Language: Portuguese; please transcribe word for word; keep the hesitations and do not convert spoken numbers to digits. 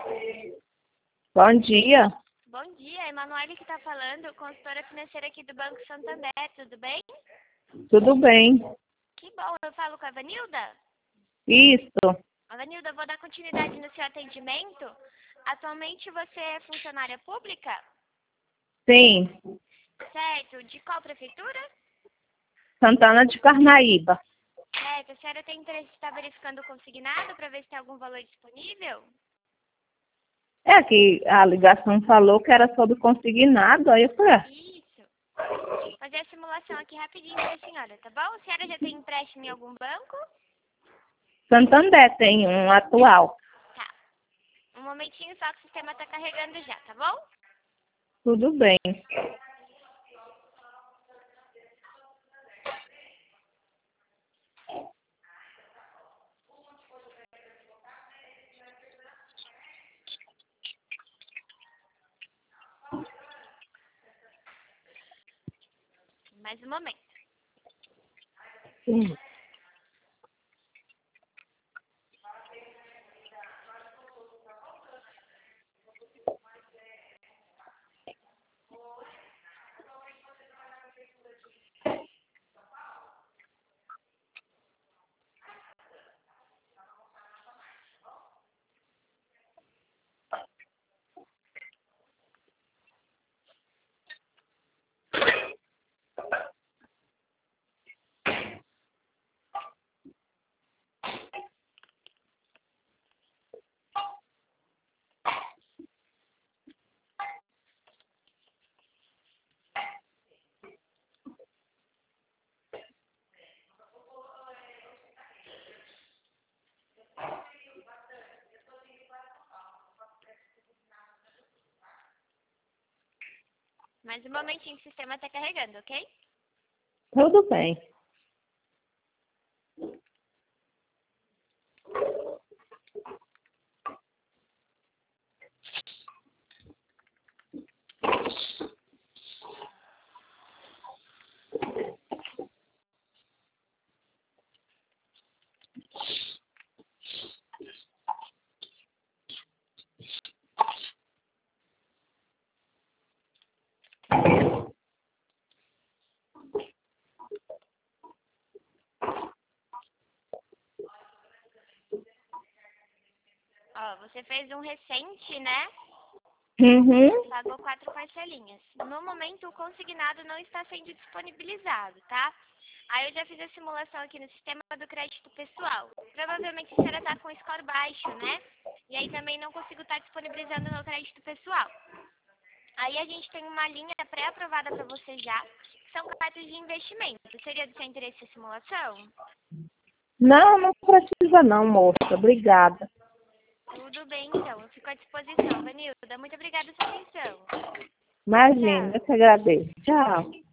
Bom dia. Bom dia, é Emanuele que está falando, consultora financeira aqui do Banco Santander, tudo bem? Tudo bem? Que bom, eu falo com a Vanilda? Isso. Vanilda, eu vou dar continuidade no seu atendimento. Atualmente você é funcionária pública? Sim. Certo, de qual prefeitura? Santana de Carnaíba. Certo, a senhora tem interesse em estar verificando o consignado para ver se tem algum valor disponível? É que a ligação falou que era sobre consignado, aí eu falei, ah, Isso. Vou fazer a simulação aqui rapidinho para a senhora, tá bom? A senhora já tem empréstimo em algum banco? Santander tem um atual. Tá. Um momentinho só que o sistema está carregando já, tá bom? Tudo bem. Mais um momento. Sim. Mais um momentinho que o sistema está carregando, ok? Tudo bem. Ó, você fez um recente, né? Uhum. Pagou quatro parcelinhas. No momento, o consignado não está sendo disponibilizado, tá? Aí eu já fiz a simulação aqui no sistema do crédito pessoal. Provavelmente a senhora está com score baixo, né? E aí também não consigo estar disponibilizando no crédito pessoal. Aí a gente tem uma linha pré-aprovada para você já, que são cartas de investimento. Seria do seu interesse a simulação? Não, não precisa não, moça. Obrigada. Tudo bem, então. Eu fico à disposição, Vanilda. Muito obrigada pela sua atenção. Imagina, eu que agradeço. Tchau.